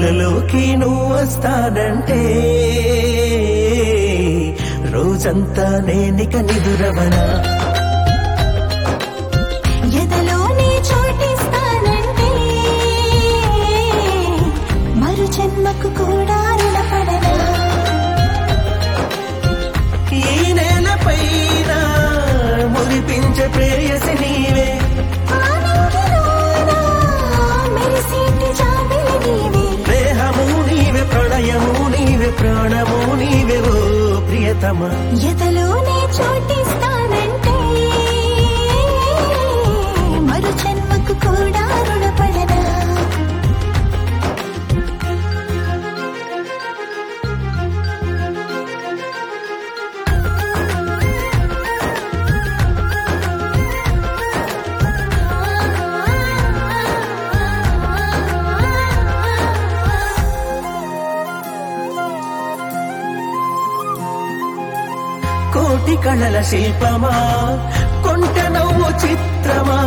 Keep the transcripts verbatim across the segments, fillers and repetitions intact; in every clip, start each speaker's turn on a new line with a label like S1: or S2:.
S1: కలలోకి నువ్వు వస్తానంటే రోజంతా నేనిక నిదురవనా
S2: ఎదలోనే చోటిస్తానంటే మరు జన్మకు కూడా రుణపడనా
S1: ఈ నేల పైన మురిపించే ప్రేయసి నీవే
S2: ఆనందలోనా మెరిసేటి జాబిలి నీవే
S1: దేహము నీవే ప్రళయము నీవే ప్రాణము నీవే ఓ ప్రియతమా
S2: ఎదలోనే చోటిస్తానంటే మరు జన్మకు కూడా రుణపడనా
S1: కోటి కళల శిల్పమా కొంట నవ్వు చిత్రమా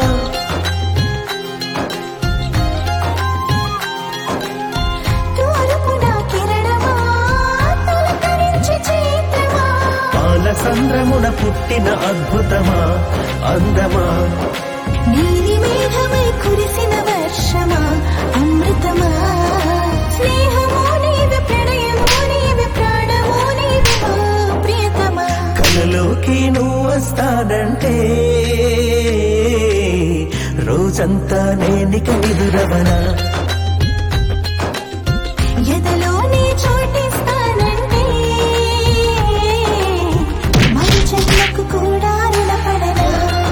S2: తూర్పున కిరణమా తొలకరించే చైత్రమా
S1: పాల సంద్రమున పుట్టిన అద్భుతమా అందమా
S2: నీలి మేఘమై కురిసిన వర్షమా అమృతమా స్నేహమో నీవే ప్రణయమో నీవే ప్రాణమో నీవే ఓ ప్రియతమా
S1: కలలోకి నువ్వు వస్తానంటే రోజంతా నేనిక నిదురవనా
S2: ఎదలోనే చోటిస్తానంటే మరు జన్మకు కూడా రుణపడనా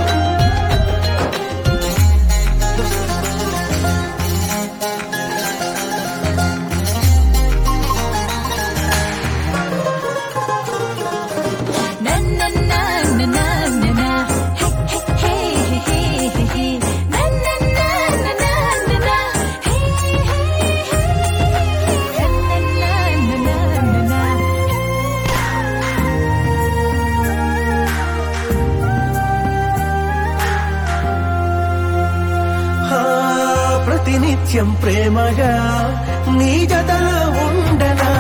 S1: ఆ, ప్రతినిత్యం ప్రేమగా నీ జతలో ఉండనా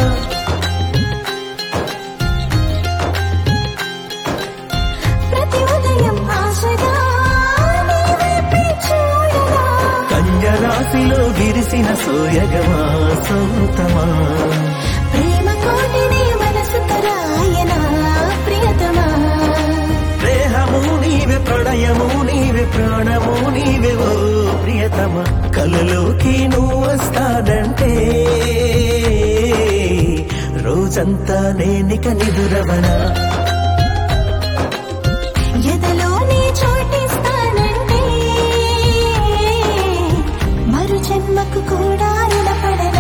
S2: ప్రతి ఉదయం ఆశగా నీ వైపే చూడనా
S1: కన్యరాశిలో విరిసిన సోయగమా సొంతమా
S2: ప్రేమ కోటిని మనసు తరాయనా ప్రియతమా
S1: దేహము నీవే ప్రళయము నీవే ప్రాణము నీవే ఓ ప్రియతమా కలలోకి నువ్వు వస్తానంటే రోజంతా నేనిక నిదురవనా
S2: ఎదలోనే చోటిస్తానంటే మరు జన్మకు కూడా రుణపడనా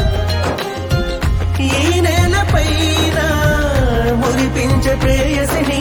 S1: ఈ నేల పైన మురిపించే ప్రేయసి